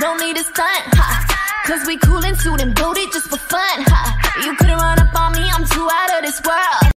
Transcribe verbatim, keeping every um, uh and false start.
don't need a stunt, ha. Cause we coolin', suit and booty just for fun, ha. You couldn't run up on me, I'm too out of this world.